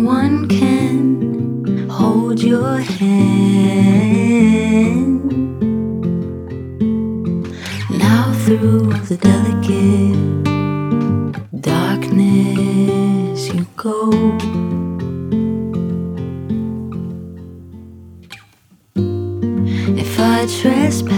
one can hold your hand. Now through the delicate darkness you go. If I trespass